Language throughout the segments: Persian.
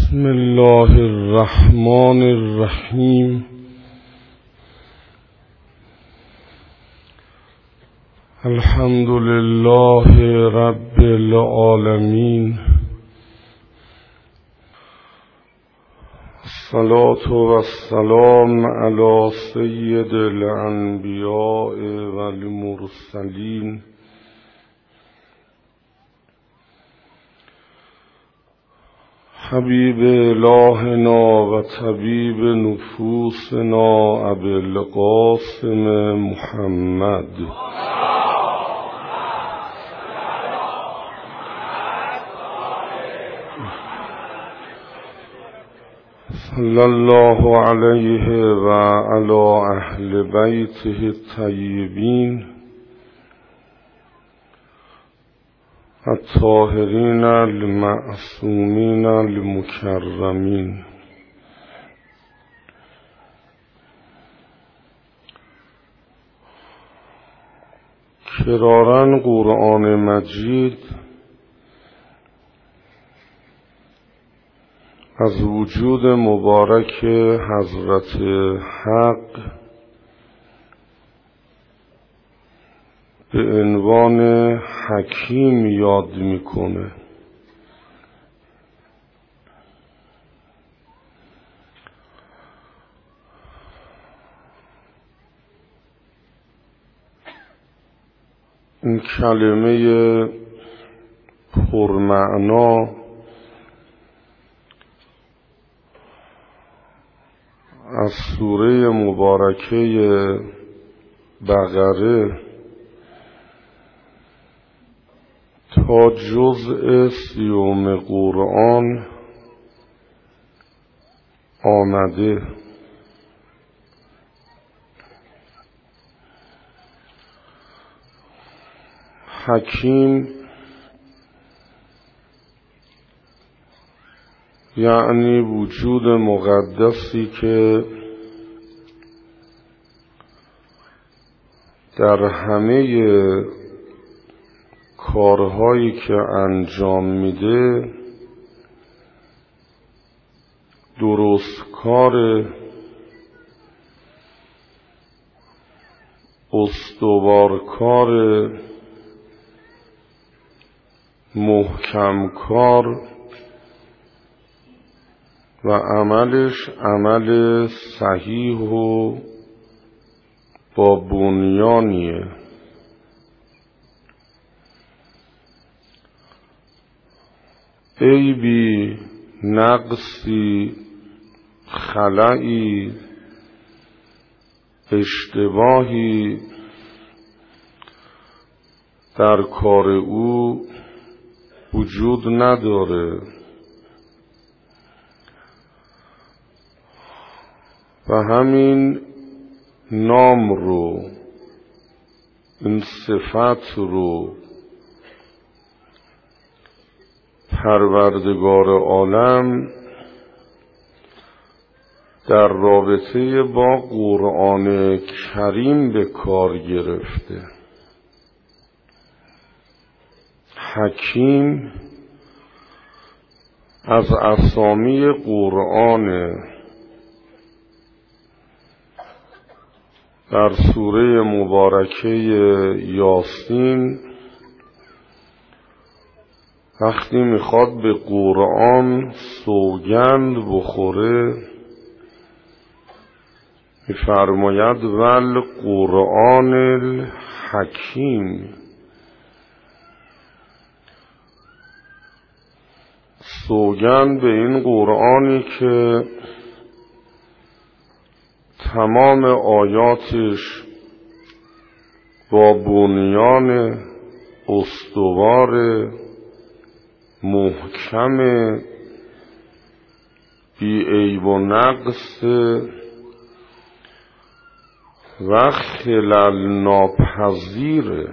بسم الله الرحمن الرحیم. الحمد لله رب العالمین. الصلاة والسلام علی سید الانبیاء والمرسلین حبیب الهنا و طبیب نفوسنا ابی القاسم محمد صلی الله علیه و علی اهل بیته الطیبین الطاهرین المعصومین المکرمین. کرارا قرآن مجید از وجود مبارک حضرت حق به عنوان حکیم یاد میکنه. این کلمه پرمعنا از سوره مبارکه بقره تا جزء 30 قرآن آمده. حکیم یعنی وجود مقدسی که در همه کارهایی که انجام میده درست کار، استوار کار، محکم کار و عملش عمل صحیح و با بنیانیه. عیبی، نقصی، خلایی، اشتباهی در کار او وجود نداره و همین نام رو، این صفت رو پروردگار عالم در رابطه با قرآن کریم به کار گرفته. حکیم از اسامی قرآن. در سوره مبارکه یاسین وقتی میخواد به قرآن سوگند بخوره میفرماید ول قرآن الحکیم. سوگند به این قرآنی که تمام آیاتش با بنیان استوار محکم بی عیب و نقص و خلل ناپذیره.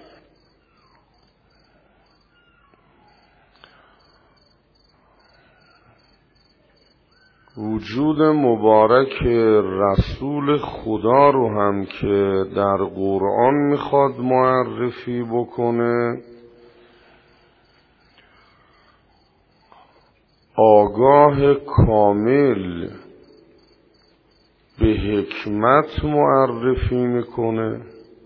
وجود مبارک رسول خدا رو هم که در قرآن میخواد معرفی بکنه آگاه کامل به حکمت معرفی میکنه،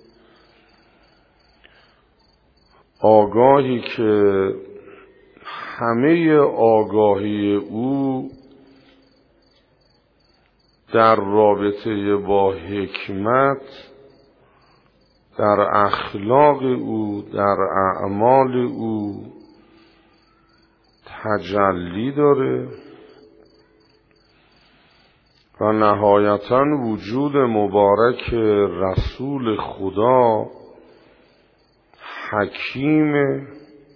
آگاهی که همه آگاهی او در رابطه با حکمت در اخلاق او، در اعمال او تجلی داره و نهایتاً وجود مبارک رسول خدا حکیمه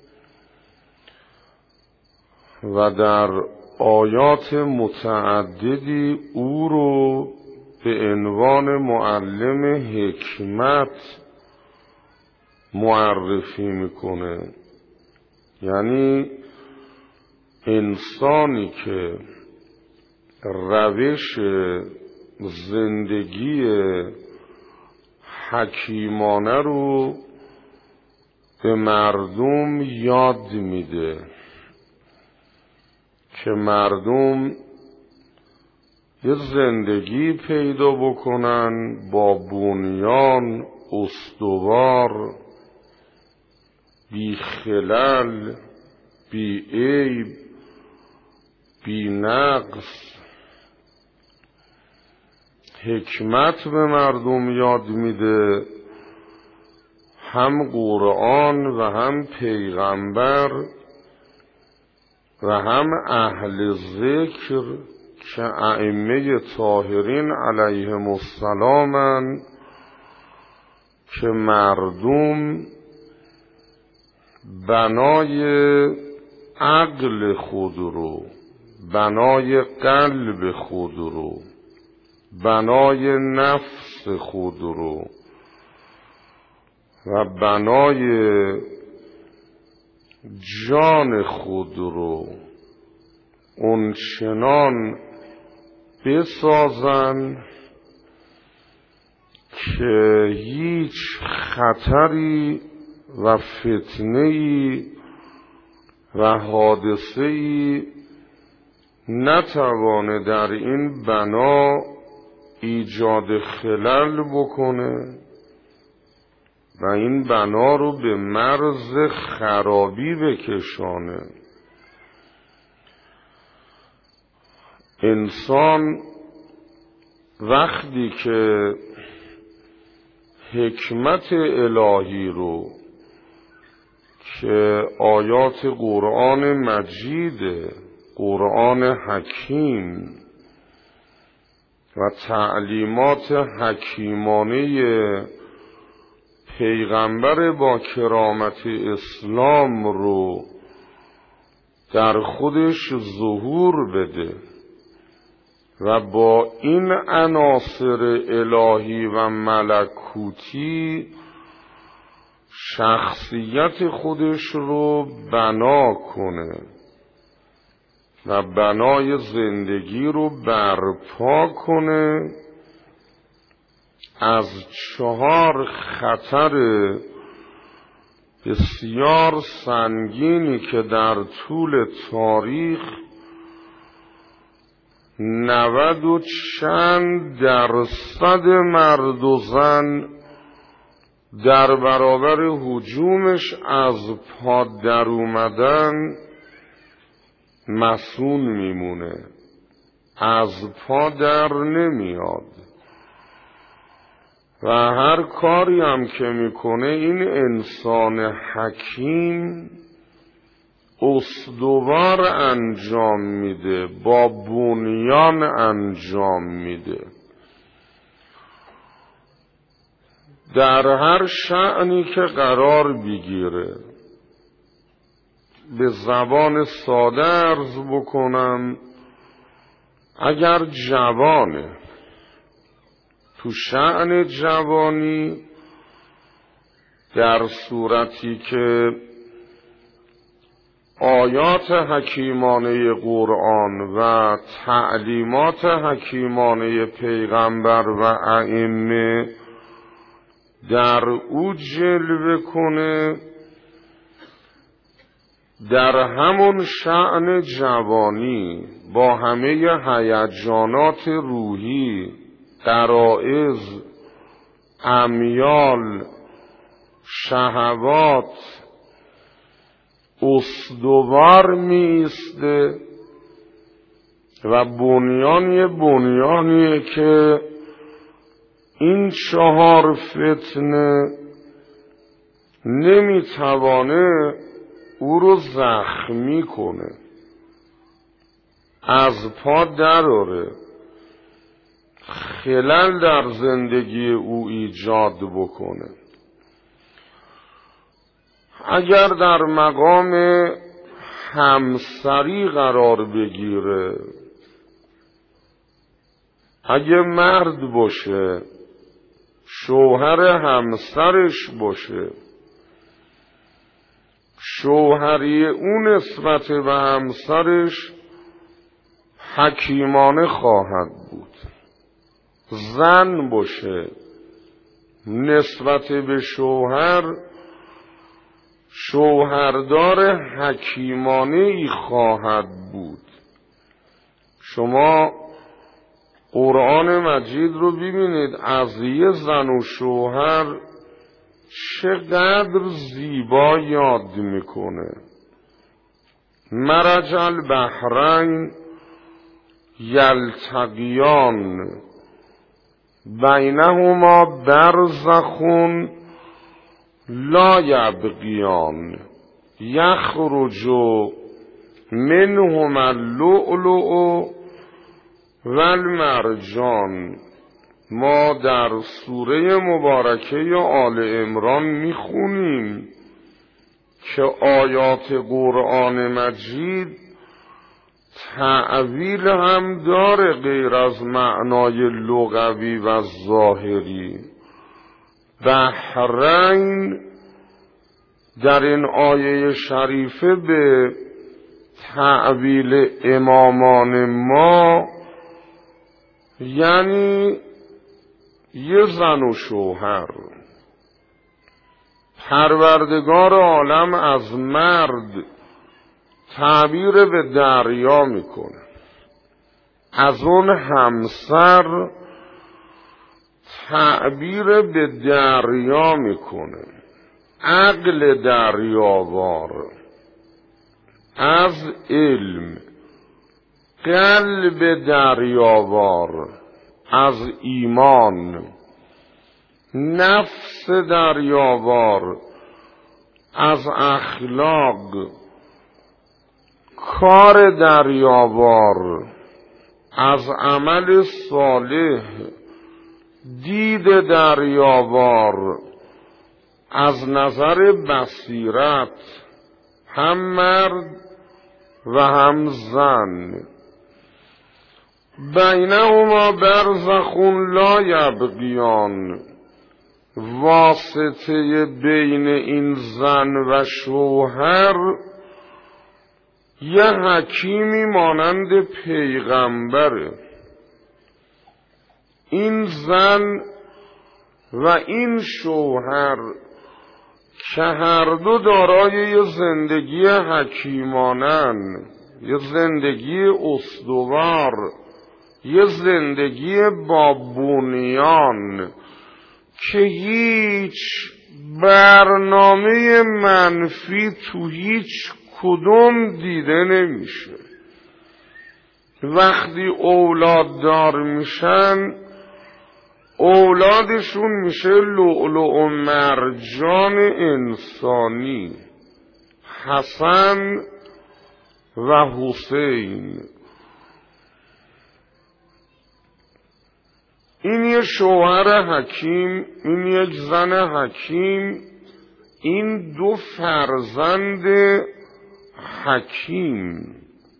و در آیات متعددی او رو به عنوان معلم حکمت معرفی میکنه. یعنی انسانی که روش زندگی حکیمانه رو به مردم یاد میده که مردم یه زندگی پیدا بکنن با بنیان استوار، بی خلل، بی عیب، بی نقص. حکمت به مردم یاد میده، هم قرآن و هم پیغمبر و هم اهل ذکر که ائمه طاهرین علیهم السلامن که مردم بنای عقل خود رو، بنای قلب خود رو، بنای نفس خود رو و بنای جان خود رو اونچنان بسازن که هیچ خطری و فتنه‌ای و حادثه‌ای نتوانه در این بنا ایجاد خلل بکنه و این بنا رو به مرز خرابی بکشانه. انسان وقتی که حکمت الهی رو که آیات قرآن مجید، قرآن حکیم و تعلیمات حکیمانه پیغمبر با کرامت اسلام رو در خودش ظهور بده و با این عناصر الهی و ملکوتی شخصیت خودش رو بنا کنه و بنای زندگی رو برپا کنه، از 4 خطر بسیار سنگینی که در طول تاریخ 90 و چند درصد مرد و زن در برابر هجومش از پا در اومدن مصون میمونه، از پا در نمیاد و هر کاری هم که میکنه این انسان حکیم استوار انجام میده، با بنیان انجام میده. در هر شأنی که قرار بگیره، به زبان ساده عرض بکنم، اگر جوانه تو شأن جوانی در صورتی که آیات حکیمانه قرآن و تعلیمات حکیمانه پیغمبر و ائمه در او جلوه کنه، در همون شأن جوانی با همه هیجانات روحی، غرایز، امیال، شهوات استوار می ایسته و بنیانیه که این 4 فتنه نمیتوانه او رو زخمی کنه، از پا دراره، خلل در زندگی او ایجاد بکنه. اگر در مقام همسری قرار بگیره، اگه مرد باشه، شوهر همسرش باشه، شوهری اون نسبت به همسرش حکیمانه خواهد بود. زن باشه، نسبت به شوهر شوهردار حکیمانه ای خواهد بود. شما قرآن مجید رو ببینید، از یه زن و شوهر چقدر زیبا یاد میکنه. مرج البحرین یلتقیان بینهما برزخ لا یبغیان یخرج منهما اللؤلؤ والمرجان. ما در سوره مبارکه آل عمران میخونیم که آیات قرآن مجید تعویل هم داره غیر از معنای لغوی و ظاهری. بحرین در این آیه شریفه به تعویل امامان ما یعنی یه زن و شوهر. پروردگار عالم از مرد تعبیر به دریا میکنه، از اون همسر تعبیر به دریا میکنه، عقل دریاوار، از علم، قلب دریاوار، از ایمان، نفس دریاوار، از اخلاق، کار دریاوار، از عمل صالح، دید دریاوار، از نظر بصیرت، هم مرد و هم زن. بینهما برزخ لا یبغیان، واسطه بین این زن و شوهر یه حکیمی مانند پیغمبره. این زن و این شوهر که هر دو دارای یه زندگی حکیمانن، یه زندگی استوار، یه زندگی با بنیان که هیچ برنامه منفی تو هیچ کدوم دیده نمیشه. وقتی اولاد دار میشن، اولادشون میشه لؤلؤ و مرجان انسانی، حسن و حسین. این یه شوهر حکیم، این یک زن حکیم، این 2 فرزند حکیم.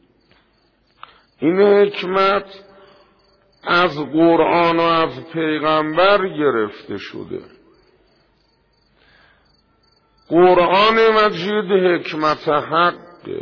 این حکمت از قرآن و از پیغمبر گرفته شده. قرآن مجید حکمت حقه،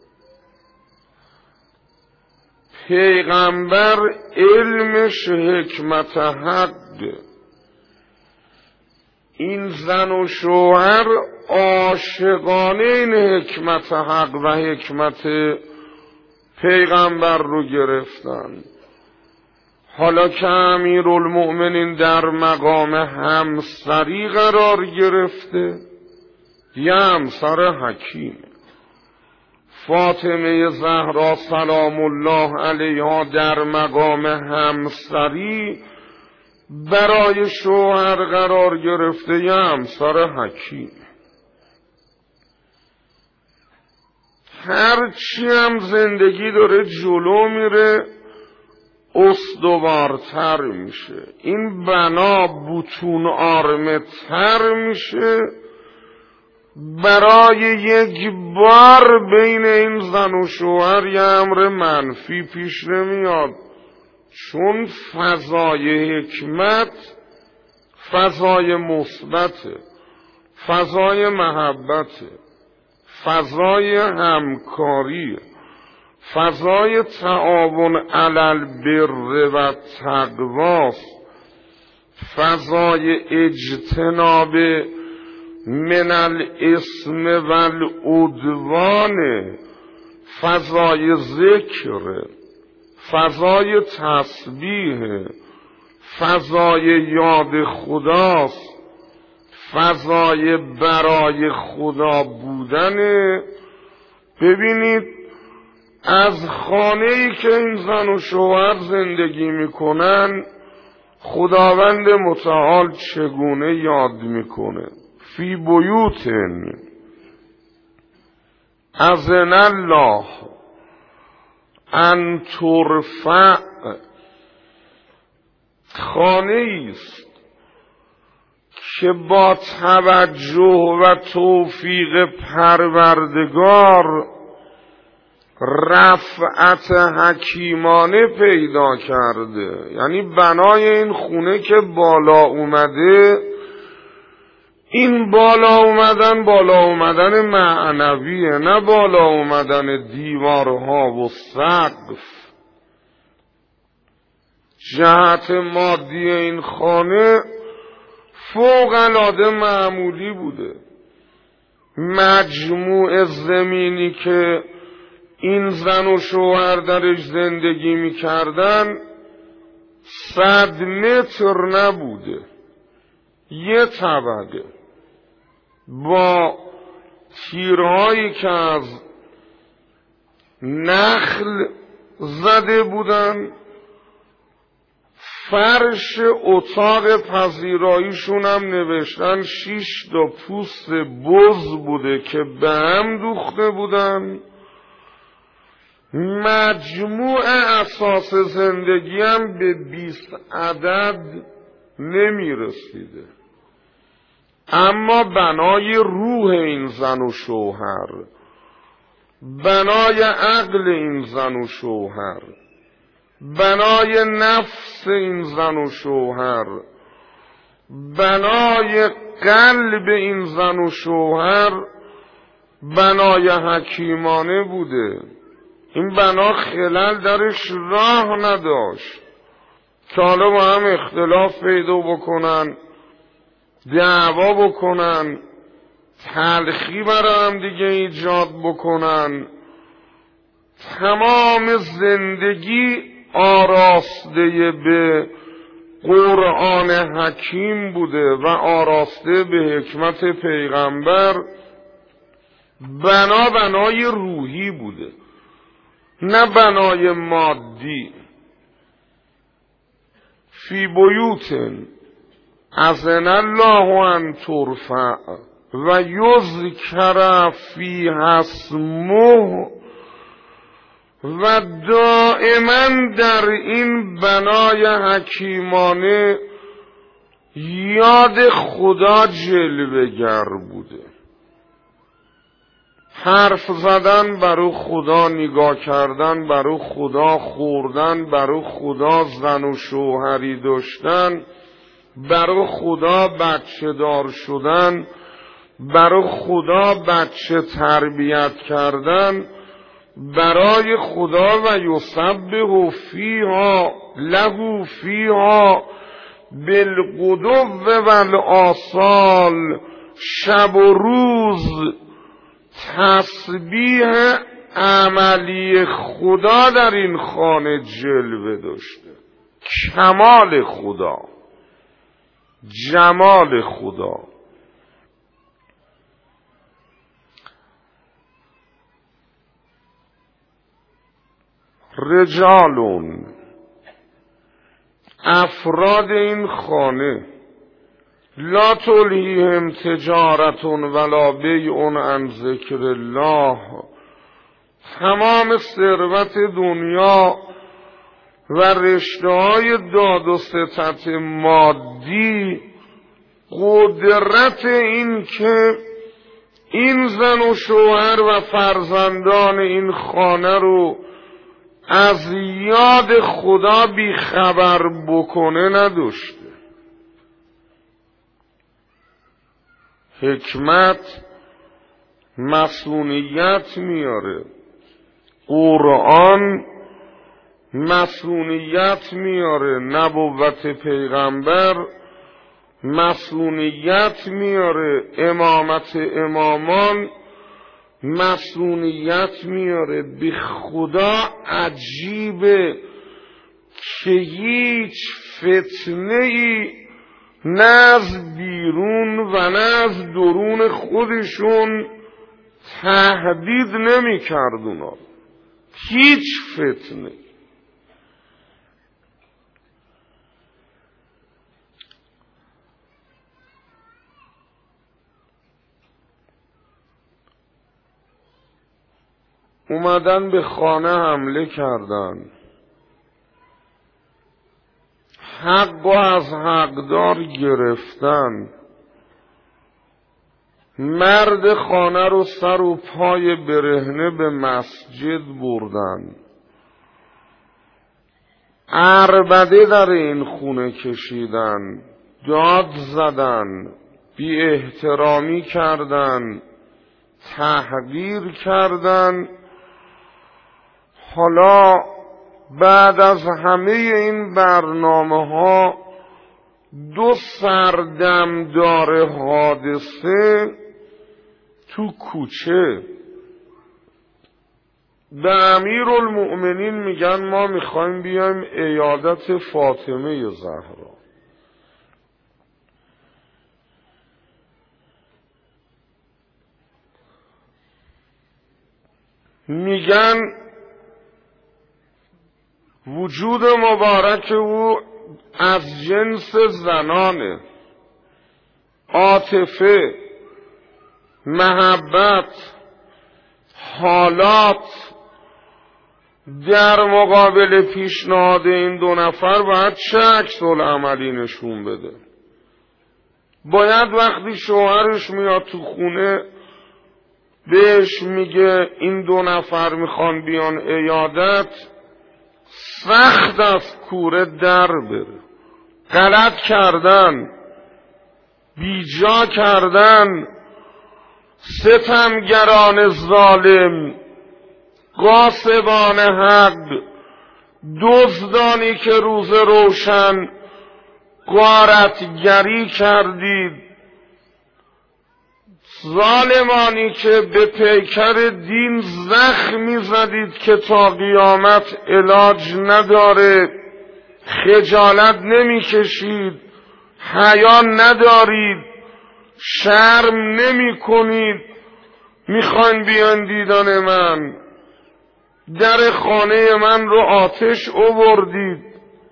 پیغمبر علمش حکمت حقه. این زن و شوهر عاشقانه این حکمت حق و حکمت پیغمبر رو گرفتن. حالا که امیرالمؤمنین در مقام همسری قرار گرفته، یه همسر حکیم، فاطمه زهرا سلام الله علیها در مقام همسری برای شوهر قرار گرفته، یه همسر حکیم. هرچی هم زندگی داره جلو میره استوارتر میشه، این بنا بطون آرمه تر میشه. برای یک بار بین این زن و شوهر یه امر منفی پیش نمیاد، چون فضای حکمت فضای مثبته، فضای محبته، فضای همکاری، فضای تعاون علی البر و تقواست، فضای اجتناب من الاسم و العدوان، فضای ذکر، فضای تسبیح، فضای یاد خداست، فضای برای خدا بودن. ببینید از خانه‌ای که این زن و شوهر زندگی میکنن خداوند متعال چگونه یاد میکنه؟ فی بیوتن اذن الله ان ترفع، خانه است که با توجه و توفیق پروردگار رفعت حکیمانه پیدا کرده. یعنی بنای این خونه که بالا اومده، این بالا اومدن معنویه، نه بالا اومدن دیوارها و سقف. جهت مادی این خانه فوق العاده معمولی بوده. مجموع زمینی که این زن و شوهر درش زندگی میکردن 100 متر نبوده، یه طبقه با تیرهایی که از نخل زده بودن. فرش اتاق پذیراییشون هم نوشتن 6 تا پوست بز بوده که به هم دوخته بودن. مجموع اساس زندگی هم به 20 عدد نمی رسیده. اما بنای روح این زن و شوهر، بنای عقل این زن و شوهر، بنای نفس این زن و شوهر، بنای قلب این زن و شوهر بنای حکیمانه بوده. این بنا خلل درش راه نداشت که حالا با هم اختلاف پیدا بکنن، دعوا بکنن، تلخی برای هم دیگه ایجاد بکنن. تمام زندگی آراسته به قرآن حکیم بوده و آراسته به حکمت پیغمبر. بنای روحی بوده، نه بنای مادی. فی بیوتن اذن الله ان ترفع و یذکر فیها اسمه، و دائما در این بنای حکیمانه یاد خدا جلوه‌گر بوده. حرف زدن برای خدا، نگاه کردن برای خدا، خوردن برای خدا، زن و شوهری داشتن برای خدا، بچه دار شدن برای خدا، بچه تربیت کردن برای خدا. و یسبح فیها له فیها بالغدو والآصال شب و روز تسبیح عملی خدا در این خانه جلوه داشته. کمال خدا، جمال خدا. رجالون، افراد این خانه، لا تلهیهم تجارت ولا بیع عن ذکر الله، تمام ثروت دنیا و رشته‌های داد و ستد مادی، قدرت این که این زن و شوهر و فرزندان این خانه رو از یاد خدا بیخبر بکنه نداشته. حکمت مسئولیت میاره، قرآن مسئولیت میاره، نبوت پیغمبر مسئولیت میاره، امامت امامان مسئولیت میاره. به خدا عجیبه که هیچ فتنه‌ای نه از بیرون و نه از درون خودشون تهدید نمی کرد اونا. هیچ فتنه. اومدن به خانه حمله کردن، حق از حقدار گرفتن، مرد خانه رو سر و پای برهنه به مسجد بردن، عربده در این خونه کشیدن، داد زدن، بی احترامی کردن، تحقیر کردن. حالا بعد از همه این برنامه ها دو سردمدار حادثه تو کوچه به امیرالمؤمنین میگن ما میخوایم بیایم عیادت فاطمه زهرا. میگن وجود مبارک او از جنس زنانه، عاطفه، محبت، حالات. در مقابل پیشنهاد این دو نفر باید چه عکس‌العملی نشون بده؟ باید وقتی شوهرش میاد تو خونه بهش میگه این دو نفر میخوان بیان عیادت، سخت از کوره در بره. غلط کردن، بیجا کردن، ستمگران ظالم، غاصبان حق، دزدانی که روز روشن غارتگری کردید، ظالمانی که به پیکر دین زخمی زدید که تا قیامت علاج نداره، خجالت نمی کشید، حیا ندارید، شرم نمی کنید، میخواین بیان دیدن من، در خانه من رو آتش آوردید،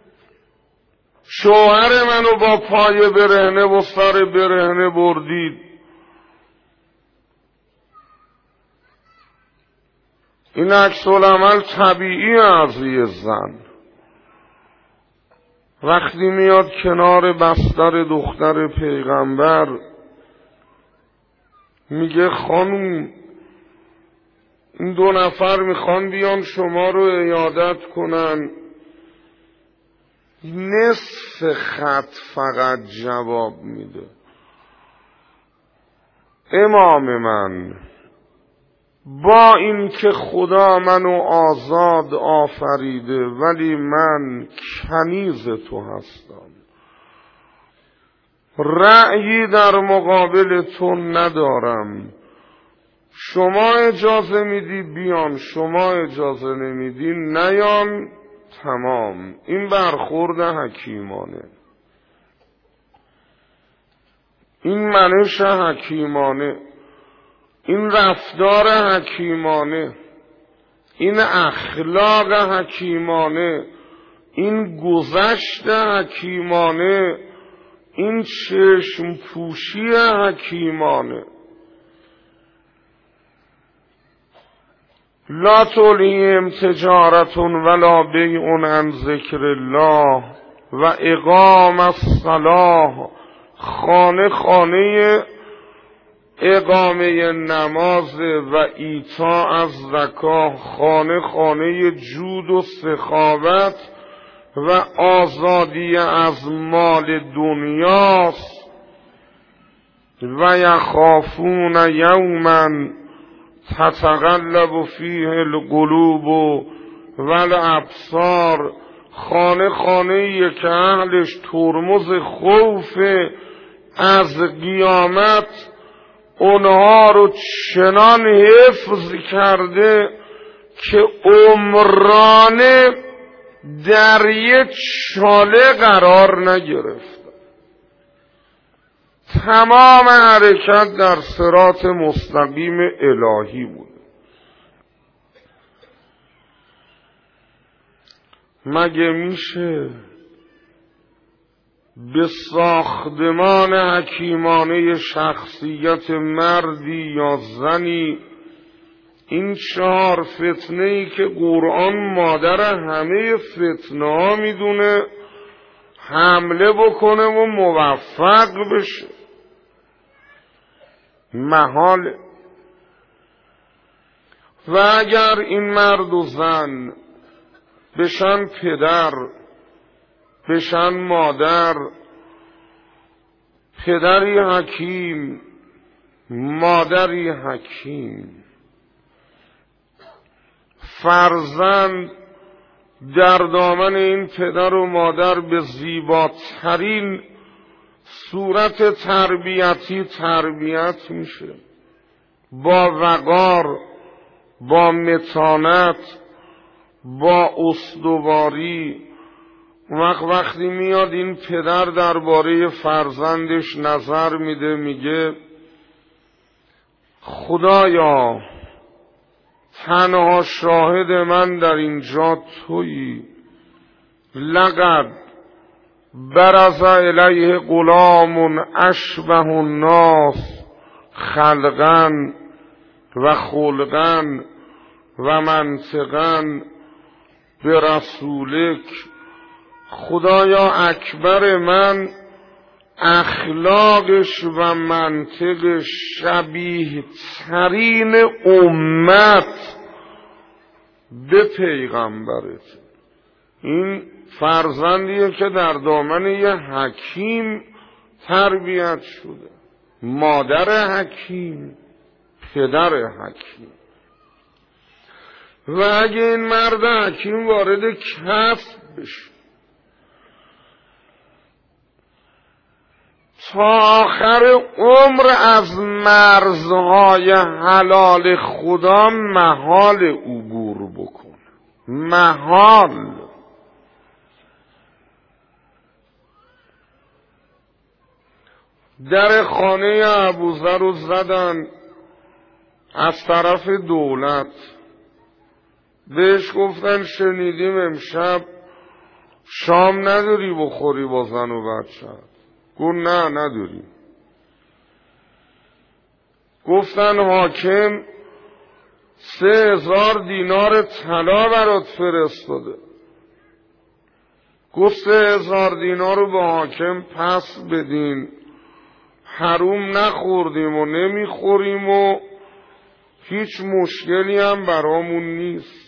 شوهر منو با پای برهنه و سر برهنه بردید. این عکس‌العمل طبیعی از یه زن وقتی میاد کنار بستر دختر پیغمبر میگه خانوم این دو نفر میخوان بیان شما رو عیادت کنن، نصف خط فقط جواب میده. امام من، با این که خدا منو آزاد آفریده ولی من کنیز تو هستم، رأیی در مقابل تو ندارم، شما اجازه میدی بیان، شما اجازه نمیدی نیان، تمام. این برخورد حکیمانه، این منش حکیمانه، این رفتار حکیمانه، این اخلاق حکیمانه، این گذشت حکیمانه، این چشم پوشی حکیمانه. لا تلهیهم تجارت ولا بیع عن ذکر الله و اقام الصلاة. خانه خانه اقامه نماز و ایتاء از زکاه، خانه خانه جود و سخاوت و آزادی از مال دنیاست. و یخافون یوما تتقلب فیه القلوب والابصار. خانه خانه که اهلش ترمز خوف از قیامت اونها رو چنان حفظ کرده که عمرانه در یک چاله قرار نگرفت. تمام حرکت در صراط مستقیم الهی بود. مگه میشه به ساختمان حکیمانه شخصیت مردی یا زنی این 4 فتنه‌ای که قرآن مادر همه فتنه ها میدونه حمله بکنه و موفق بشه؟ محال. و اگر این مرد و زن بشن پدر، بشن مادر، پدری حکیم، مادری حکیم، فرزند در دامن این پدر و مادر به زیباترین صورت تربیتی تربیت میشه، با وقار، با متانت، با استواری. وقتی میاد این پدر درباره فرزندش نظر میده، میگه خدایا تنها شاهد من در اینجا تویی. لقد برز الیه غلام اشبه الناس خلقا و خلقا و منطقا به رسولک. خدایا اکبر من اخلاقش و منطقش شبیه ترین امت به پیغمبرت. این فرزندیه که در دامن یه حکیم تربیت شده، مادر حکیم، پدر حکیم. و اگه این مرد حکیم وارد کسب بشه، تا آخر عمر از مرزهای حلال خدا محال عبور بکنه، محال. در خانه ابوذر رو زدن از طرف دولت، بهش گفتن شنیدیم امشب شام نداری بخوری با زن و بچه. گفت نه نداری. گفتن حاکم 3000 دینار طلا برات فرستاده. گفت 3000 دینار رو به حاکم پس بدین، حروم نخوردیم و نمیخوریم و هیچ مشکلی هم برامون نیست.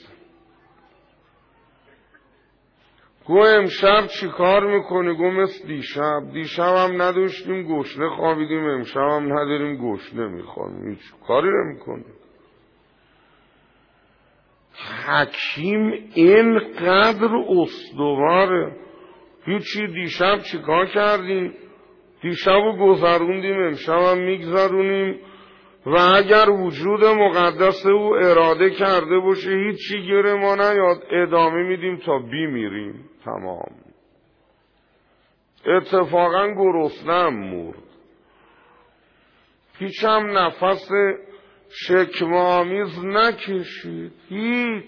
گو امشب چی کار میکنی؟ گو مثل دیشب هم نداشتیم گشنه خوابیدیم، امشب هم نداریم گشنه میخوام، هیچ کاری نمیکنیم. حکیم اینقدر استواره. هیچی دیشب چی کار کردی؟ دیشب گذروندیم، امشب هم میگذرونیم و اگر وجود مقدس او اراده کرده باشه هیچی گره ما نیاد، ادامه میدیم تا بیمیریم. تمام. اتفاقا گرسنه‌ام مرد، هیچم نفس شکم‌آمیز نکشید، هیچ.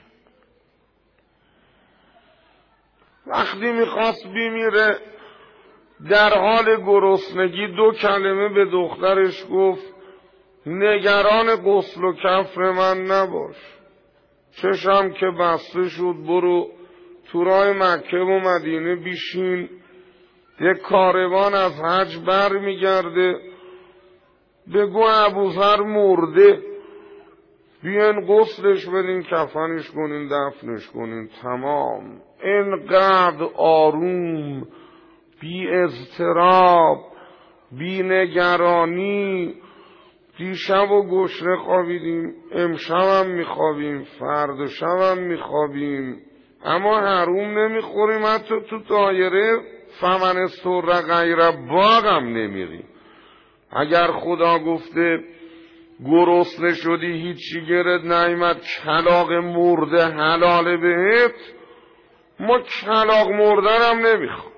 وقتی میخواست بیمیره در حال گرسنگی 2 کلمه به دخترش گفت: نگران غسل و کفر من نباش. چشم که بسته شد، برو تو راه مکه و مدینه بیشین، یک کاروان از حج بر میگرده، بگو ابوذر مرده، بیاین غسلش بدین، کفنش کنین، دفنش کنین. تمام. اینقدر آروم، بی اضطراب، بی نگرانی. دیشب و گشنه خوابیدیم، امشب هم میخوابیم، فردا شب هم میخوابیم، اما حروم نمیخوریم، حتی تو دایره فمن استر غیر باغ هم نمیریم. اگر خدا گفته گرسنه شدی هیچی گرد نیامد، کلاغ مرده حلاله بهت، ما کلاغ مردن هم نمیخوام.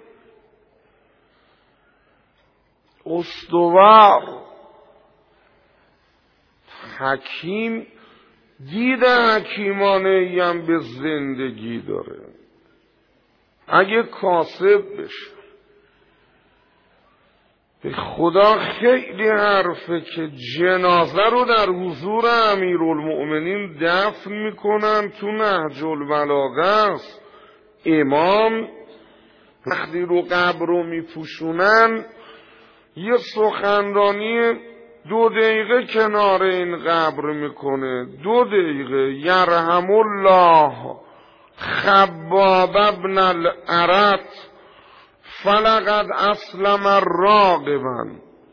استوار. حکیم دید حکیمانه ایم به زندگی داره. اگه کاسب بشه به خدا خیلی حرفه که جنازه رو در حضور امیرالمؤمنین دفن میکنن. تو نهج البلاغه است، امام وقتی رو قبر رو میپوشونن یه سخنرانی 2 دقیقه کنار این قبر میکنه. 2 دقیقه. یرحم الله خباب ابن الارت فلقد اسلم راغبا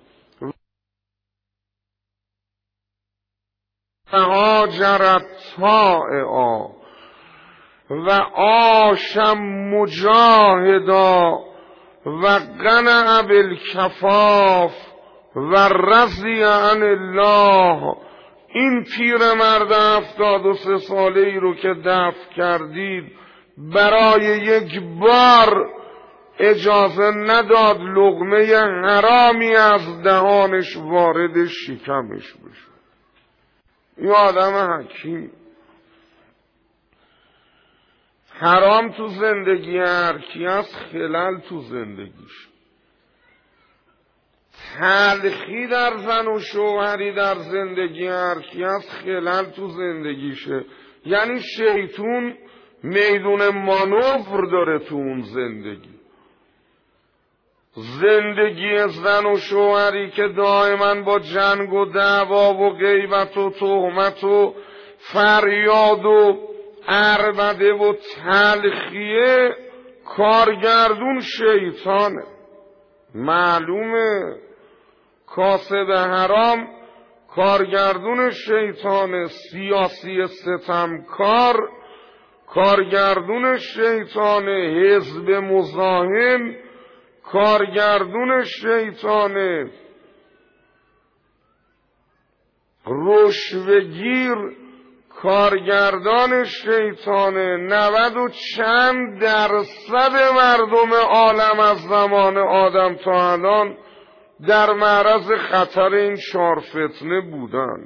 هاجرت طائعا و عاشم مجاهدا و قنع بالکفاف و رضی عن الله. این پیرمرد 73 ساله ای رو که دفن کردید برای یک بار اجازه نداد لقمه حرامی از دهانش وارد شکمش بشه. این آدم حکیم. حرام تو زندگی هر کی هست، خلل تو زندگیش. تلخی در زن و شوهری در زندگی هر کی هست، خلل تو زندگیشه. یعنی شیطون میدون مانور داره تو اون زندگی. زندگی زن و شوهری که دائما با جنگ و دعوا و غیبت و تهمت و فریاد و عربده و تلخیه، کارگردون شیطانه. معلومه کاسب حرام کارگردون شیطانه. سیاسی ستمکار کارگردون شیطانه. حزب مزاحم کارگردون شیطانه. رشوه‌گیر کارگردان شیطانه. 90 و چند درصد مردم عالم از زمان آدم تا الان در معرض خطر این 4 فتنه بودن.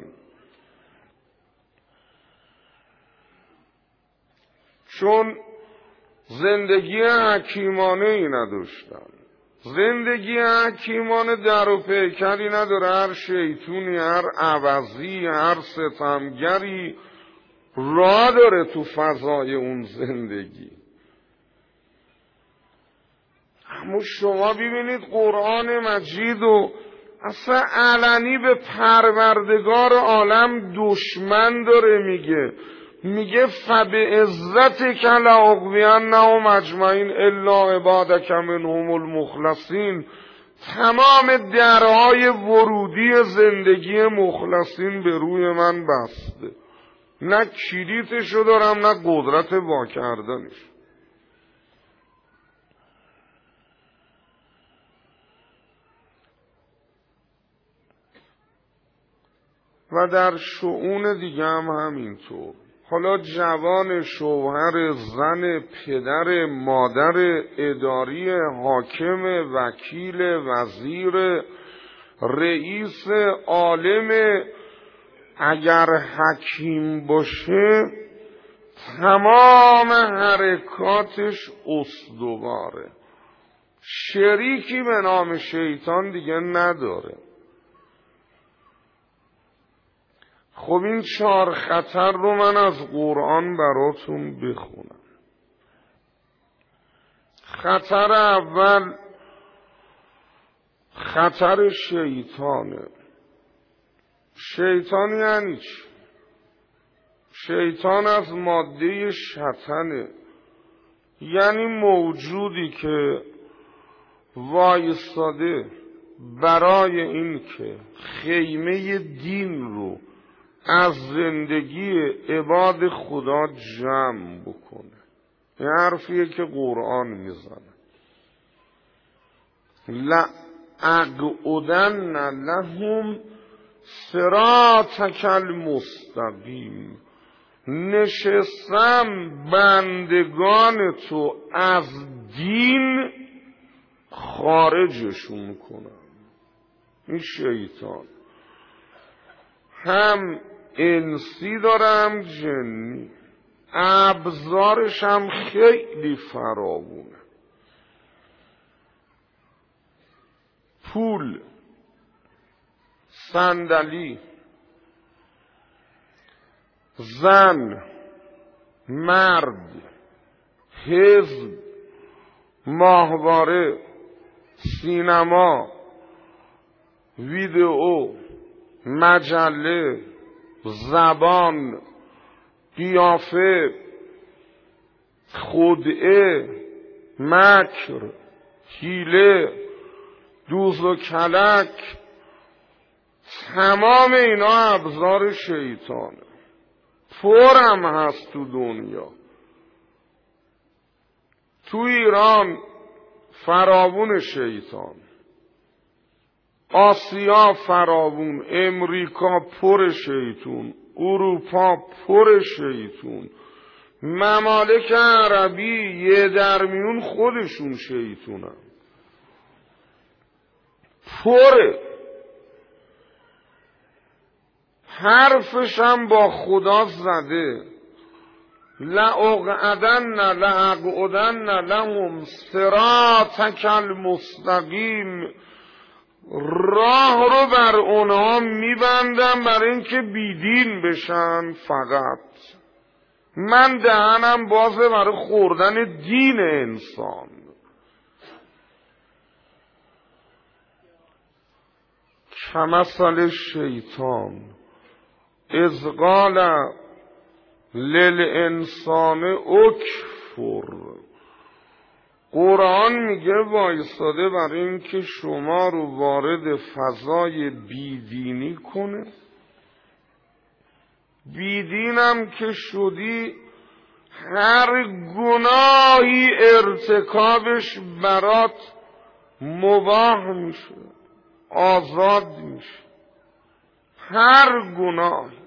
چون زندگی حکیمانه ای نداشتن. زندگی حکیمانه در و پیکری نداره. هر شیطونی، هر عوضی، هر ستمگری راه داره تو فضای اون زندگی. اما شما ببینید قرآن مجید و اصلا علنی به پروردگار عالم دشمن داره میگه فبعزتک لأغوینهم اجمعین الا عبادک منهم المخلصین. تمام درهای ورودی زندگی مخلصین به روی من بسته. نه کلیدشو دارم نه قدرت وا کردنش. و در شؤون دیگه هم همینطور. حالا جوان، شوهر، زن، پدر، مادر، اداری، حاکم، وکیل، وزیر، رئیس، عالم، اگر حکیم باشه تمام حرکاتش استواره. شریکی به نام شیطان دیگه نداره. خب این 4 خطر رو من از قرآن براتون بخونم. خطر اول خطر شیطانه. شیطان یعنی چی؟ شیطان از ماده شطنه، یعنی موجودی که وایستاده برای این که خیمه دین رو از زندگی عباد خدا جمع بکنه. این حرفیه که قرآن میزنه. لأقعدن لهم صراطک المستقیم. نشستم بندگان تو از دین خارجشون کنم. این شیطان هم انسی داره هم جنی، ابزارش هم خیلی فراوونه. پول، صندلی، زن، مرد، حزب، ماهواره، سینما، ویدئو، مجله، زبان، قیافه، خدعه، مکر، حیله، دوز و کلک، تمام اینا ابزار شیطانه. پرم هست تو دنیا. تو ایران فراوون شیطان، آسیا فراوون، امریکا پر شیطون، اروپا پر شیطون، ممالک عربی یه درمیون خودشون شیطونن. پره. حرفش هم با خدا زده. لأقعدن لهم صراطک المستقیم. راه رو بر اونها میبندم برای اینکه بیدین بشن. فقط من دهنم بازه برای خوردن دین انسان. کمثل شیطان اذ قال للانسان اکفر. قرآن میگه وایستاده برای اینکه شما رو وارد فضای بیدینی کنه. بیدینم که شدی هر گناهی ارتکابش برات مباح میشه، آزاد میشه. هر گناهی.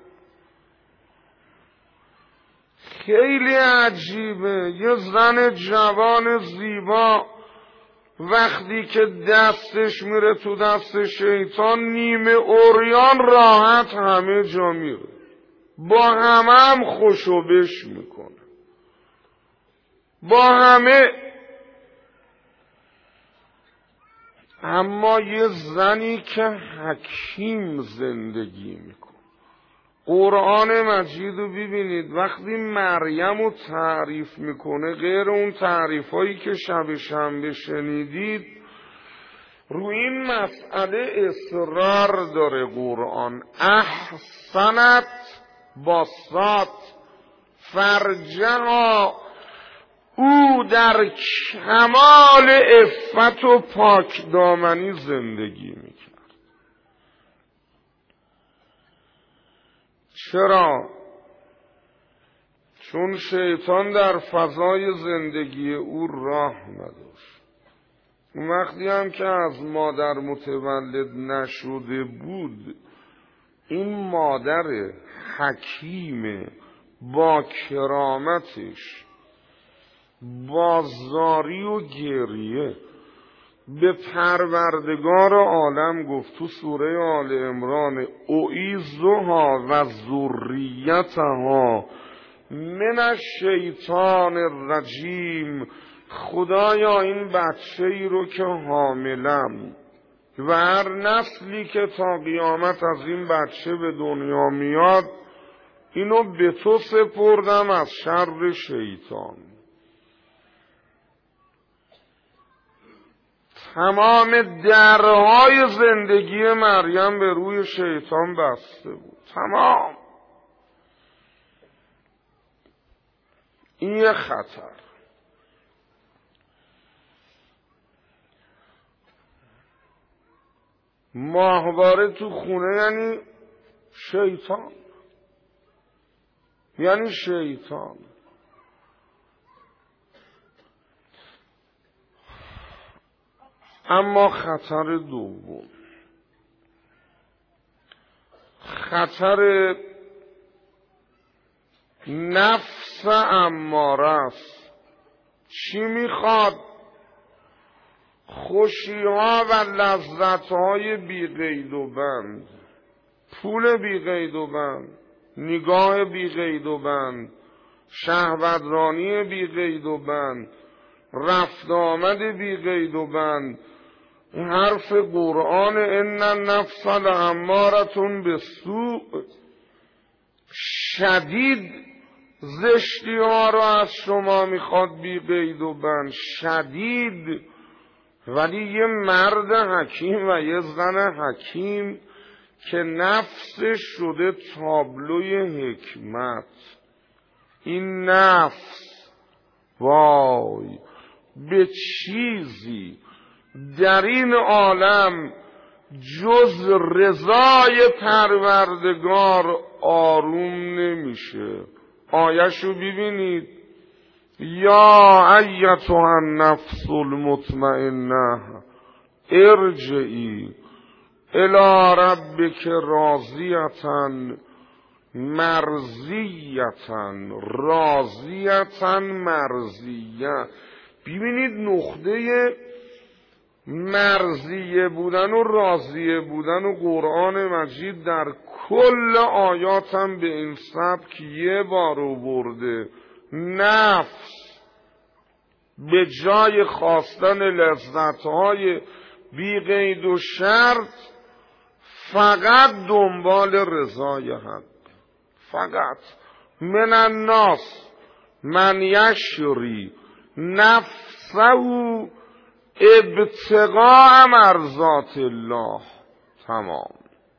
خیلی عجیبه یه زن جوان زیبا وقتی که دستش میره تو دست شیطان نیمه عریان راحت همه جا میره، با همه خوشو بش میکنه، با همه. اما یه زنی که حکیم زندگی میکنه. قرآن مجید رو ببینید وقتی مریم رو تعریف میکنه، غیر اون تعریف هایی که شب شنبه شنیدید، روی این مسئله اصرار داره قرآن. احسنت باسات فرجها. او در کمال عفت و پاکدامنی زندگی میکرد. چرا؟ چون شیطان در فضای زندگی او راه نداشت. اون وقتی هم که از مادر متولد نشده بود این مادر حکیم با کرامتش با زاری و گریه به پروردگار عالم گفت تو سوره آل عمران اعیذها و ذریتها من الشیطان الرجیم، خدایا این بچه ای رو که حاملم و هر نسلی که تا قیامت از این بچه به دنیا میاد اینو به تو سپردم از شر شیطان. تمام درهای زندگی مریم به روی شیطان بسته بود، تمام. این یه خطر. ماهواره تو خونه یعنی شیطان، یعنی شیطان. اما خطر دوم، خطر نفس اماره است. چی میخواد؟ خوشیها و لذتهای بی قید و بند، پول بی قید و بند، نگاه بی قید و بند، شهوترانی بی قید و بند، رفت آمد بی قید و بند. حرف قرآن ان النفس لاماره بالسوء، شدید زشتی ها رو از شما میخواد بی قید و بند، شدید. ولی یه مرد حکیم و یه زن حکیم که نفسش شده تابلوی حکمت. این نفس وای به چیزی در این عالم جز رضای پروردگار آروم نمیشه. آیه‌شو ببینید، یا ایتها النفس المطمئنه ارجعی الی ربک راضیة مرضیة. ببینید نقطه مرضیه بودن و راضیه بودن و قرآن مجید در کل آیاتم به این سبک یه بار آورده. نفس به جای خواستن لذتهای بی قید و شرط فقط دنبال رضای حق. فقط من الناس من یشری نفسه ابتغاء مرضات الله. تمام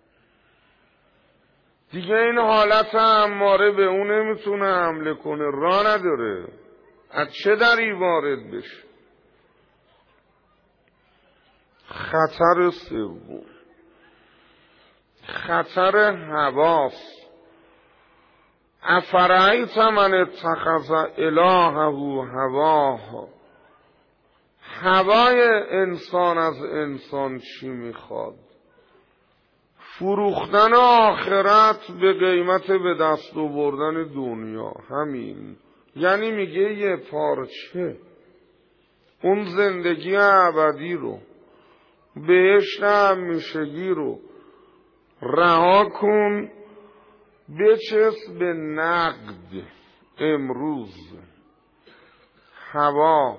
دیگه. این حالت اماره به اون نمیتونه حمله کنه، راه نداره. از چه دری وارد بشه؟ خطر سوم، خطر هواست. افرأیت من اتخذ الهه هواه. هوای انسان از انسان چی میخواد؟ فروختن آخرت به قیمت به دست آوردن دنیا. همین یعنی میگه یه پارچه اون زندگی ابدی رو، بهشت همیشگی رو رها کن، بچسب به نقد. امروز هوا،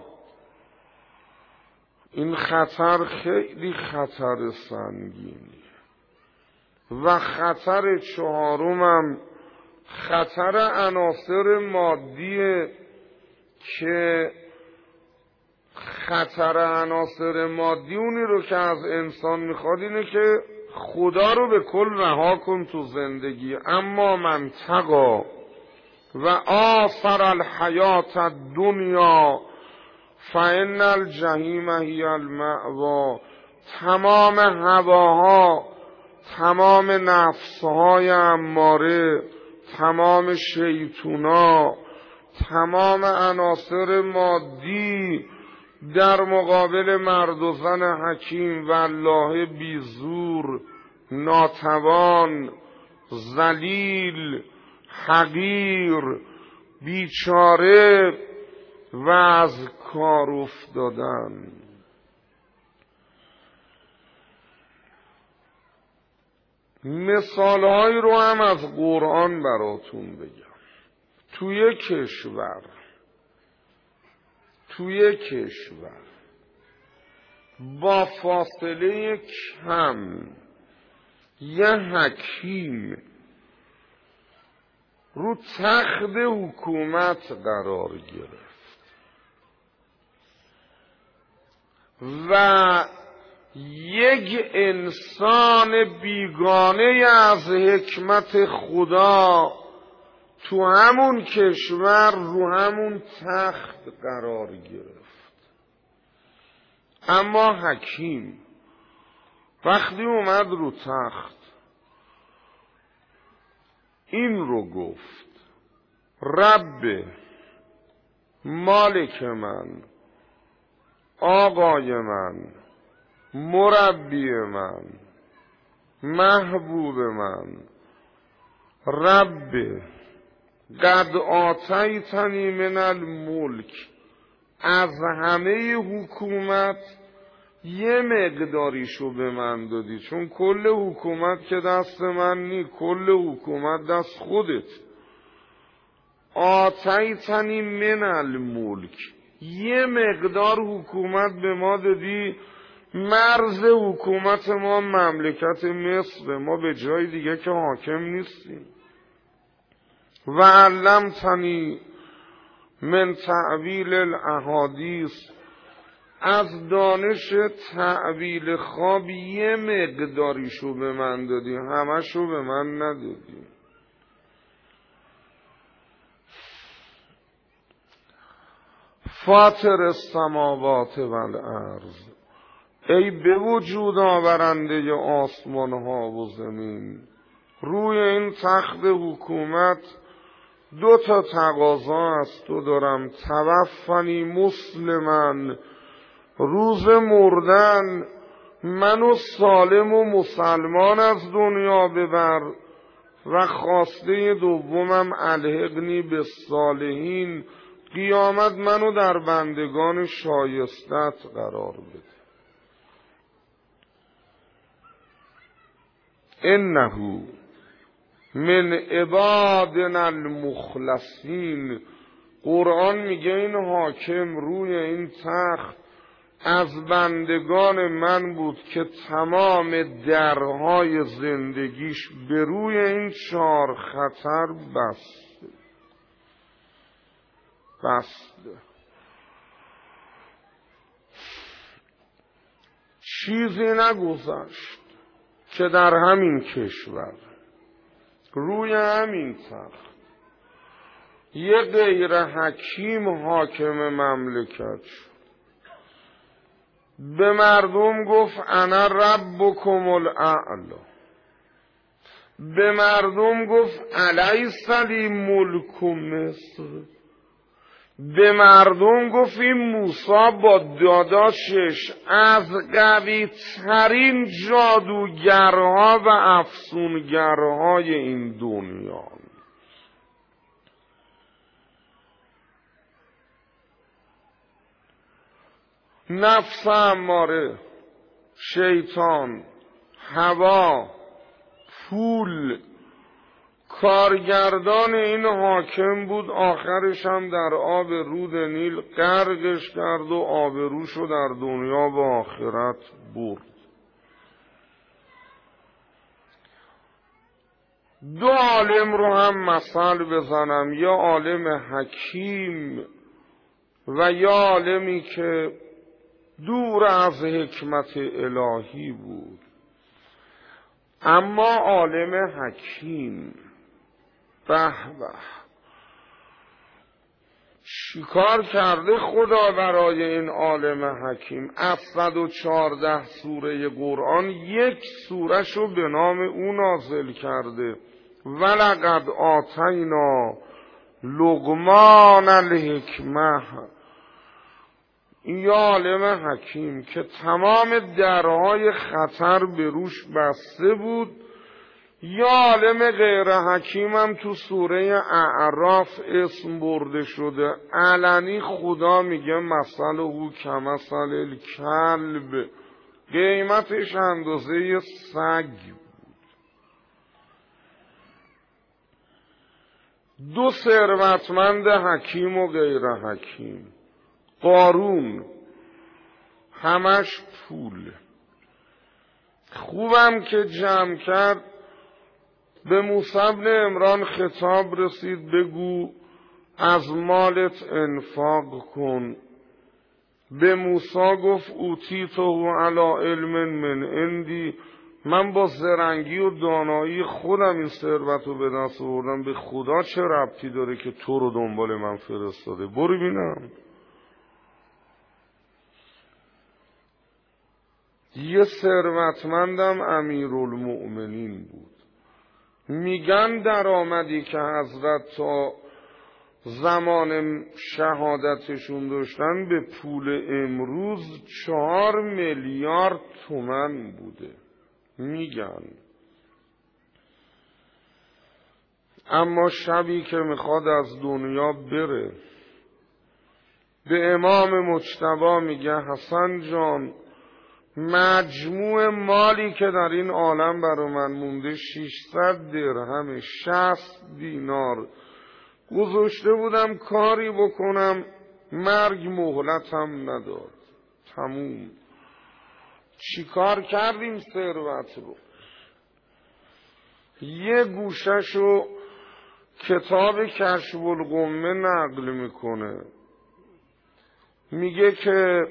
این خطر خیلی خطر سنگینی. و خطر چهارمم خطر عناصر مادیه که خطر عناصر مادی اونی رو که از انسان میخواد اینه که خدا رو به کل رها کن تو زندگی. اما من تقی و آثر الحیات الدنیا فإن الجحیم هی المأوی. تمام هواها، تمام نفسهای اماره، تمام شیطونا، تمام عناصر مادی در مقابل مرد و زن حکیم والله بیزور ناتوان ذلیل، حقیر، بیچاره و از کار افتادن. مثالهایی رو هم از قرآن براتون بگم. توی کشور با فاصله کم یه حکیم رو تخت حکومت قرار گرفت و یک انسان بیگانه از حکمت خدا تو همون کشور رو همون تخت قرار گرفت. اما حکیم وقتی اومد رو تخت این رو گفت: رب، مالک من، آقای من، مربی من، محبوب من، رب قد آتیتنی من الملک، از همه حکومت یه مقداریشو به من دادی، چون کل حکومت که دست من نی، کل حکومت دست خودت. آتیتنی من الملک، یه مقدار حکومت به ما دادی. مرز حکومت ما مملکت مصر، ما به جای دیگه که حاکم نیستیم. و علمتنی من تعبیل الاحادیث، از دانش تعبیل خواب یه مقداریشو به من دادی، همشو به من ندادی. فاطر السماوات والارض، ای به وجود آورنده آسمان ها و زمین، روی این تخت حکومت 2 تقاضا از تو دارم: توفنی مسلماً، روز مردن منو سالم و مسلمان از دنیا ببر، و خواسته دومم الحقنی به صالحین، قیامت منو در بندگان شایستت قرار بده. انه من عبادنا المخلصین. قرآن میگه این حاکم روی این تخت از بندگان من بود که تمام درهای زندگیش به روی این 4 خطر بسته. چیزی نگذشت که در همین کشور روی همین تخت یه غیر حکیم حاکم مملکت شد. به مردم گفت انا ربکم الاعلی. به مردم گفت الیس لی ملک مصر. به مردم گفت این موسی با داداشش از قوی ترین جادوگرها و افسونگرهای این دنیا. نفس اماره، شیطان، هوا، پول کارگردان این حاکم بود. آخرش هم در آب رود نیل غرقش کرد و آبروشو در دنیا و آخرت برد. 2 عالم رو هم مثل بزنم، یا عالم حکیم و یا عالمی که دور از حکمت الهی بود. اما عالم حکیم به چیکار کرده خدا برای این عالم حکیم؟ از 114 سوره قرآن 1 سورهشو به نام او نازل کرده: ولقد آتینا لقمان الحکمه. این عالم حکیم که تمام درهای خطر به روش بسته بود، یا عالم غیر حکیمم تو سوره اعراف اسم برده شده، علنی خدا میگه مثل او کمثل الکلب، قیمتش اندازه سگ بود. دو ثروتمند حکیم و غیر حکیم، قارون همش پول، خوبم که جمع کرد. به موسی بن عمران خطاب رسید بگو از مالت انفاق کن. به موسی گفت اوتیته علی علم من عندی، من با زرنگی و دانایی خودم این ثروت رو به دست آوردم، به خدا چه ربطی داره که تو رو دنبال من فرستاده؟ برو بینم. یه ثروتمندم امیرالمؤمنین بود. میگن درآمدی که حضرت تا زمان شهادتشون داشتن به پول امروز 4 میلیارد تومان بوده میگن. اما شبی که میخواد از دنیا بره به امام مجتبی میگه حسن جان، مجموع مالی که در این عالم برای من مونده 600 درهم 60 دینار گذاشته بودم کاری بکنم، مرگ مهلتم نداد، تموم. چیکار کردیم ثروت رو؟ یه گوششو کتاب کشف الغمه نقل میکنه، میگه که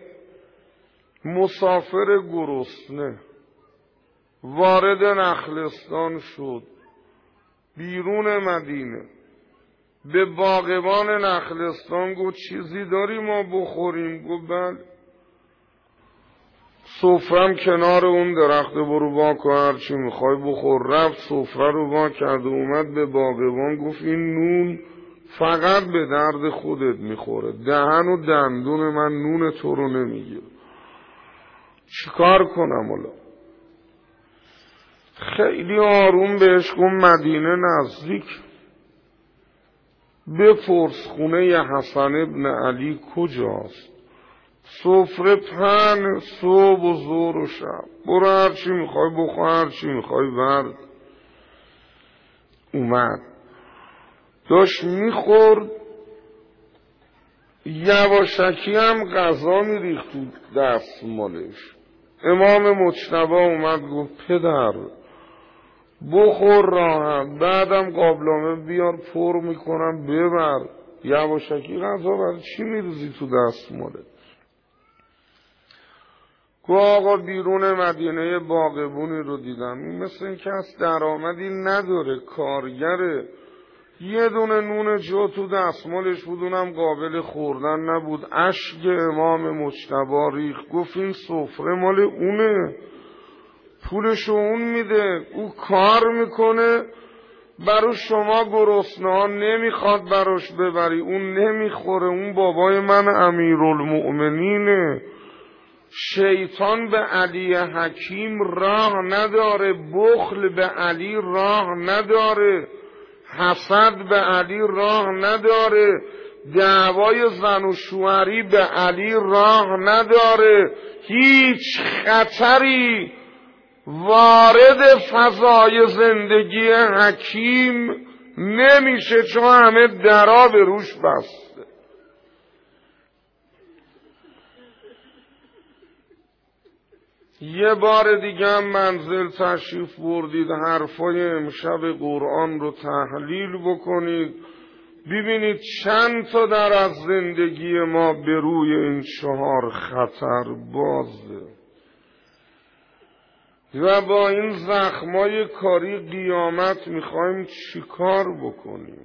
مسافر گرسنه وارد نخلستان شد بیرون مدینه، به باغبان نخلستان گفت چیزی داری ما بخوریم؟ گفت بله. سفرم کنار اون درخت، برو وا کن هر چی میخوای بخور. رفت سفره رو وا کرد و اومد به باغبان گفت این نون فقط به درد خودت میخوره، دهن و دندون من نون تو رو نمیگیره، چیکار کنم حالا؟ خیلی آروم بهش گفت مدینه نزدیک، بپرس خونه ی حسن ابن علی کجاست، سفره پهن صبح و ظهر و شب، برو هر چی میخوای بخور هر چی میخوای ورد. اومد داشت میخورد، یواشکی هم غذا میریخت تو دستمالش. امام مجتبی اومد گفت پدر بخور راحت، بعدم قابلمه بیار پر میکنم ببر، یواشکی غذا برای چی میریزی تو دستمالت؟ گفت آقا بیرون مدینه باغبونی رو دیدم، این مثل این که از درآمدی نداره، کارگره، یه دونه نون جو تو دستمالش بود اونم قابل خوردن نبود. اشک امام مجتبی ریخت، گفت این سفره مال اونه، پولشو اون میده، او کار میکنه برای شما گرسنه‌ها، نمیخواد براش ببری، اون نمیخوره، اون بابای من امیرالمؤمنینه. شیطان به علی حکیم راه نداره، بخل به علی راه نداره، حسد به علی راه نداره، دعوای زن و شوهری به علی راه نداره. هیچ خطری وارد فضای زندگی حکیم نمیشه چون همه درا به روش بسته. یه بار دیگه هم منزل تشریف بردید، حرفای امشب قرآن رو تحلیل بکنید، ببینید چند تا در از زندگی ما به روی این 4 خطر بازه و با این زخمای کاری قیامت میخوایم چی کار بکنیم،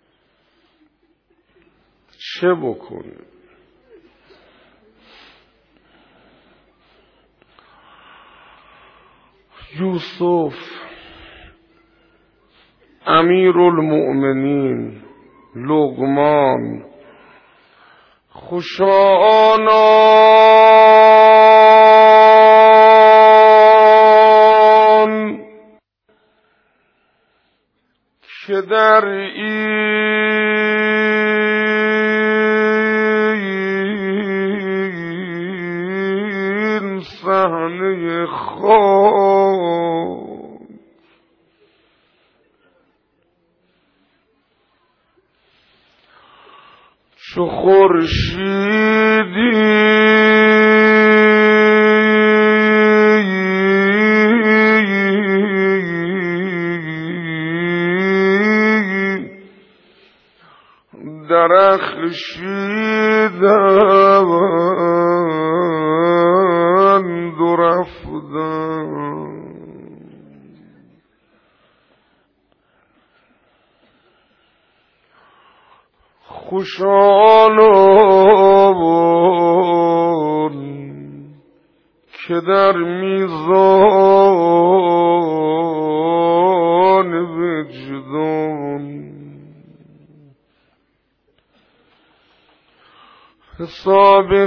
چه بکنیم؟ یوسف امیرالمؤمنین لقمان خوشاآنان در این صحنه خواب چو خورشیدی درخشیدند و رفتند خوش آنان که در میزان وجدان حساب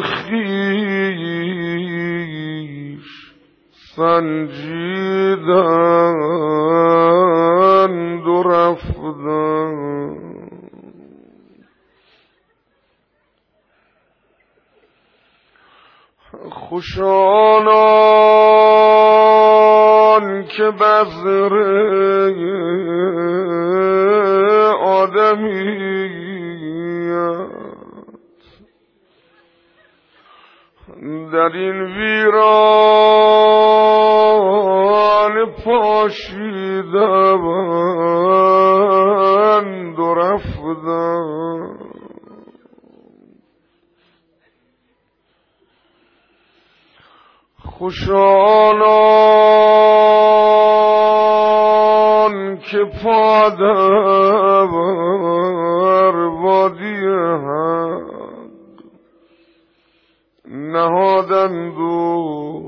خویش سنجیدند و رفتند خوش آنان که بذر آدمیت در این ویران پاشیدند و رفتند خوش آنان که پادر وادی حق نهادند و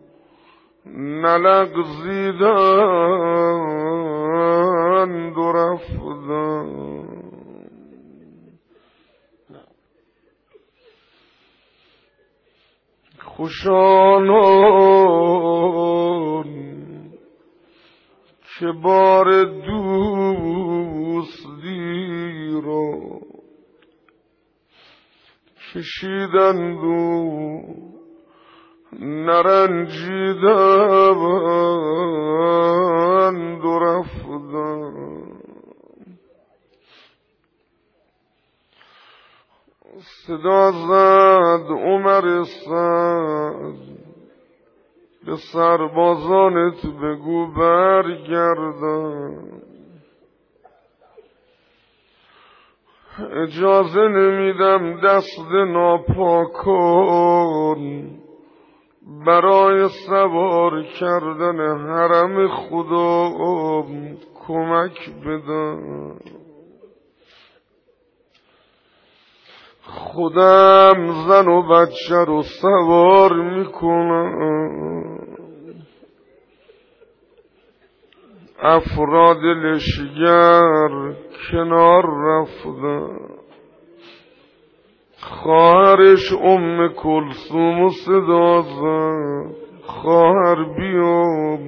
نلغزیدند و رفتند خوش آنان که بار دوستی را کشیدند و نرنجیدند و رفتند صدا زد عمر سعد به سربازانت بگو برگردن اجازه نمیدم دست ناپاکان برای سوار کردن حرم خدا کمک بدن خودم زن و بچه رو سوار میکنم افراد لشگر کنار رفتن خواهرش ام کلثوم و صدا زد خواهر بیا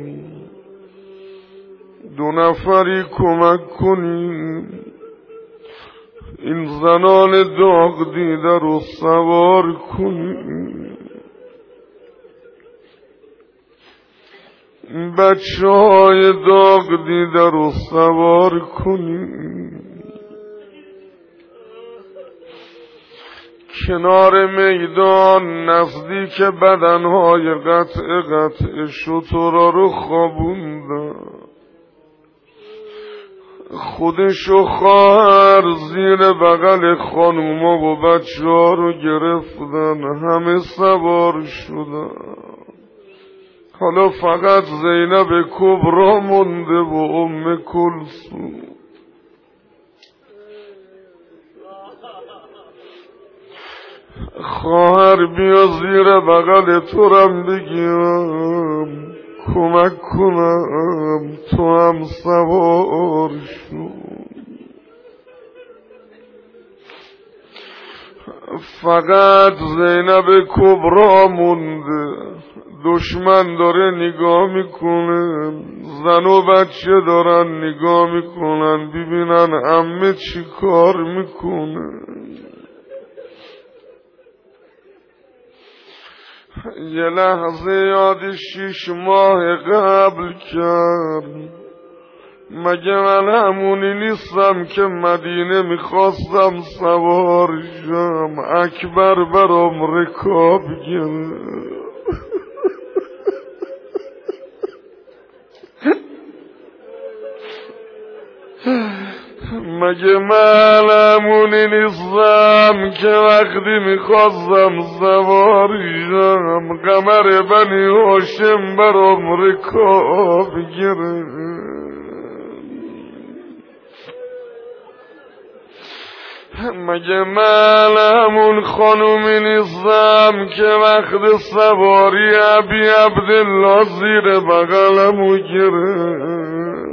دو نفری کمک کنیم این زنان داغ دیده رو سوار کنیم بچه های داغ دیده رو سوار کنیم کنار میدان نزدیک بدنهای قطع شترا رو خوابوندن خودش و خواهر زیر بغل خانوما و بچه ها رو گرفتن همه سوار شدن حالا فقط زینب کبرا مونده و ام کلثوم خواهر بیا زیر بغل تورم بگیم کمک کنم تو هم سوار شو فقط زینب کبرا مونده دشمن داره نگاه میکنه، زن و بچه دارن نگاه میکنن ببینن عمه چی کار میکنه. یه لحظه یاد 6 ماه قبل کرد، مگه من همونی نیستم که مدینه میخواستم سوار شم، اکبر برام رکاب گرفت. مگه من همونی نیستم که وقتی میخواستم سوار شم قمر بنی هاشم برام رکاب گرفت. مگه من همون خانومی نیستم که وقت سواری ابی عبدالله زیر بغلمو گرفت.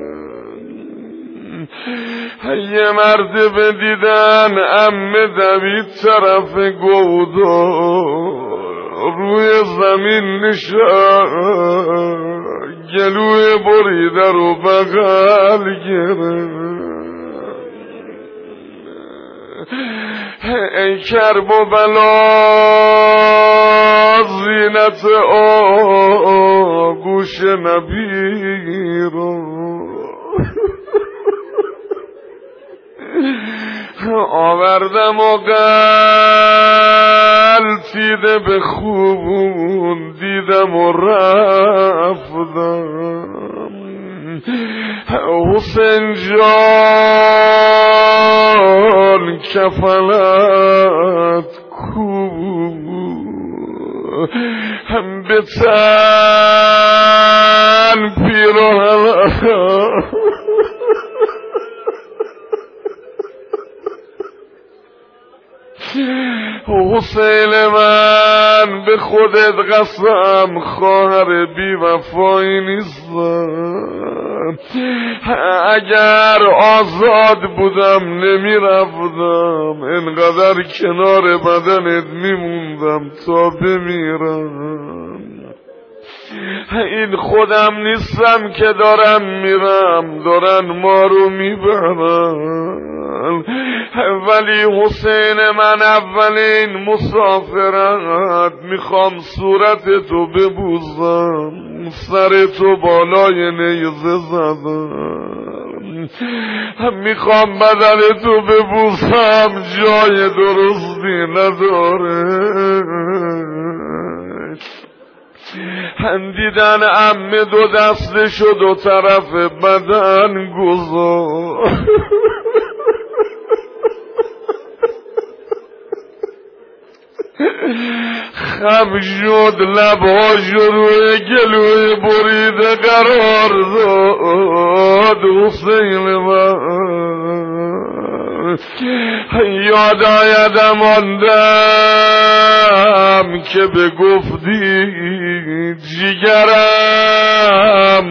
یه مرتبه دیدن عمه دوید طرف گودار، روی زمین نشست، گلوی بریده رو بغل گرفت. ای کرب و بلا زینت آگوش نبی رو آوردم و غلطیده به خوبون دیدم و رفتم. حسین جان کفلت کو به تن پیراهن حسین من به خودت قسم خواهر بی وفایی نیستم، اگر آزاد بودم نمیرفتم، انقدر کنار بدنت میموندم تا بمیرم. این خودم نیستم که دارم میرم، دارن ما رو میبرن، ولی حسین من اولین مسافرت میخوام صورت تو ببوسم، سر تو بالای نیزه زدم، میخوام بدن تو ببوسم، جای درستی نداره. دیدن عمه دو دستشو دو طرف بدن گذار، خم شد لبهاشو روی گلوی بریده قرار داد. حسین من یاد آیدم آندم که به گفتی جیگرم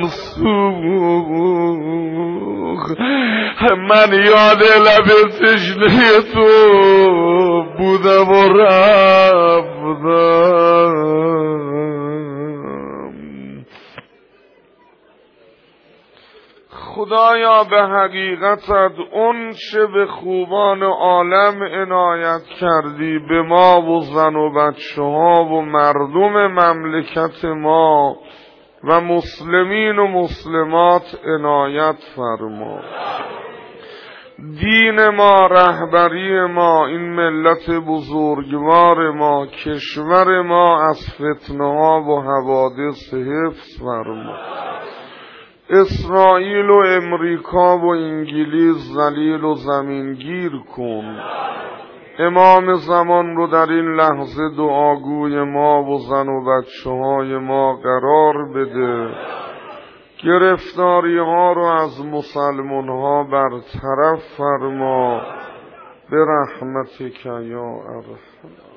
سوخت، من یاد لب تشنه تو بودم و رفتم. خدایا به حقیقتت اون چه به خوبان عالم عنایت کردی به ما و زن و بچه ها و مردم مملکت ما و مسلمین و مسلمات عنایت فرما. دین ما، رهبری ما، این ملت بزرگوار ما، کشور ما از فتنه ها و حوادث حفظ فرما. اسرائیل و امریکا و انگلیس ذلیل و زمینگیر کن. امام زمان رو در این لحظه دعاگوی ما و زن و بچه های ما قرار بده. گرفتاری ها رو از مسلمان ها برطرف فرما، به رحمتک یا ارحم.